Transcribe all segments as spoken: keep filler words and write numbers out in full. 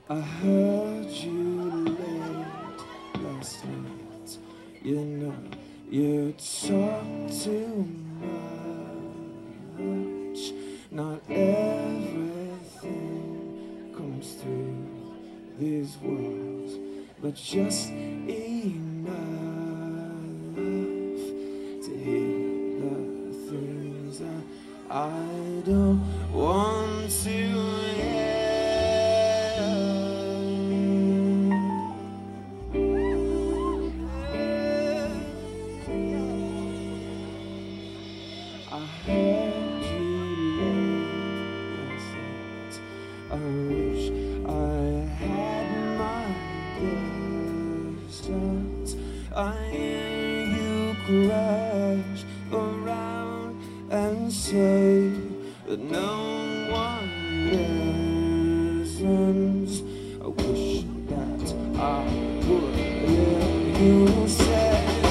I heard you late last night. You know you talk too much. Not everything comes through these walls, but just enough to hear the things that I don't want to hear. I heard you late last night. I wish I had my distance. I hear you crash around and say that no one listens. I wish that I would hear you say,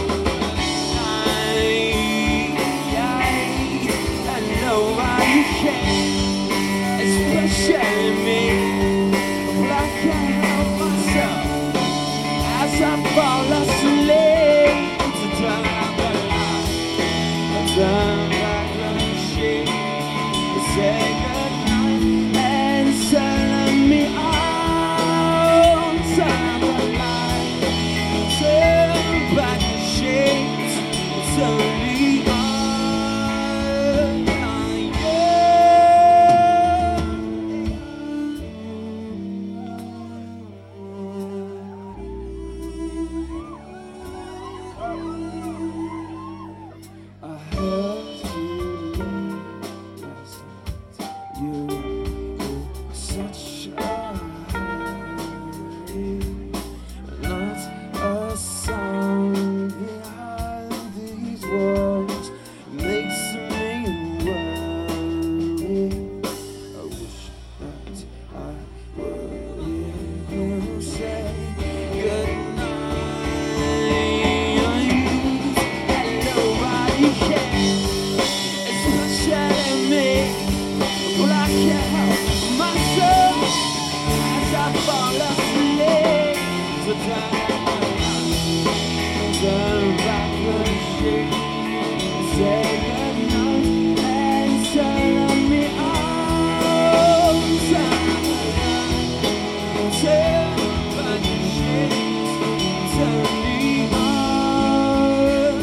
especially me, but I can't help myself as I fall asleep to turn out the light, turn back the sheet, say goodnight and turn me on, turn the light, turn back the sheet, turn me on. I heard you late last night. You were such a hurry, not a sound behind these walls makes me worry. I wish that I would hear you say goodnight, and nobody cares, especially me. Well, I can't help myself as I fall asleep. So turn turn back the sheet, say goodnight and turn me on. Turn turn back the sheet, turn me on.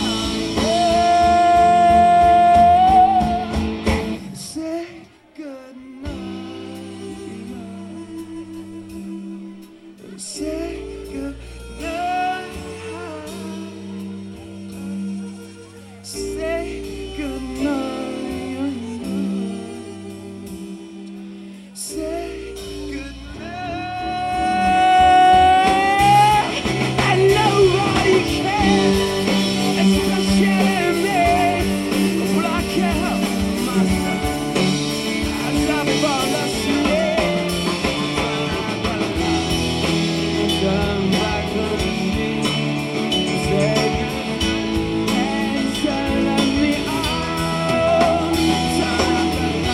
Say goodnight. Say goodnight. Say goodnight. Say goodnight. And nobody cares, especially me. Well, I can't help myself as I fall asleep. Turn back the sheet, say goodnight and turn me on. Turn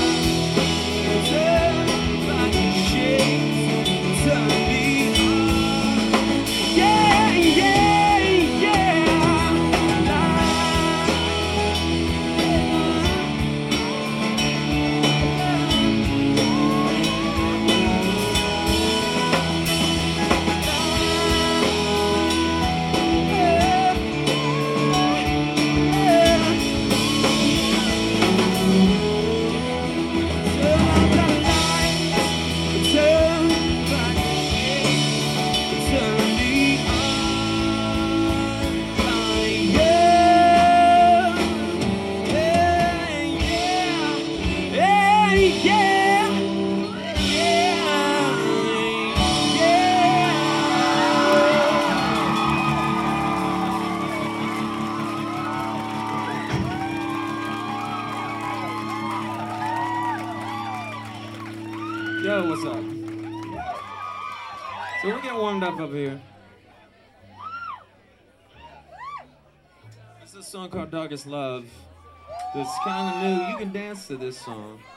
back the sheet, turn me on. Yeah, yeah, yeah. Yo, what's up? So we're getting warmed up up here. This is a song called Darkest Love. It's kind of new. You can dance to this song.